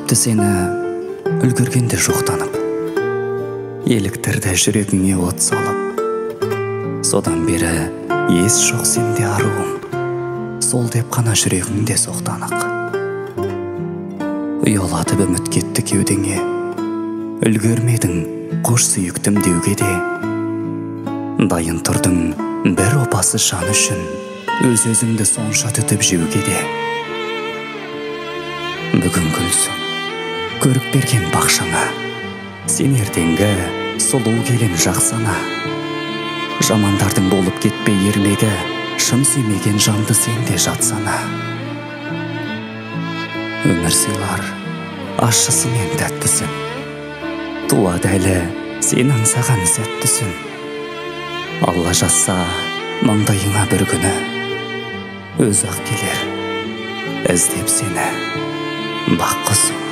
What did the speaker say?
тіпті сені үлгергенде жоқтанып, еліктірді жүрегіңе от салып. Содан бері ес жоқ сенде аруым, сол деп қана жүрегіңде соқтанық. Ұялатып үміт кетті кеудеңе, үлгермедің қош сүйіктім деуге де. Дайын тұрдың бір опасыз жан үшін, өз-өзіңді сонша түтіп жеуге де. Бүгін гүлсің, көрік берген бақшаңа, сен ертеңгі сұлу келін жақсана. Жамандардың болып кетпей ермегі, шын сүймеген жанды сенде жатсана. Өмір сыйлар ащысы мен тәттісін, туады әлі сен аңсаған сәттісін. Алла жазса маңдайыңа бір күні, өз-ақ келер іздеп сені бақ құсым.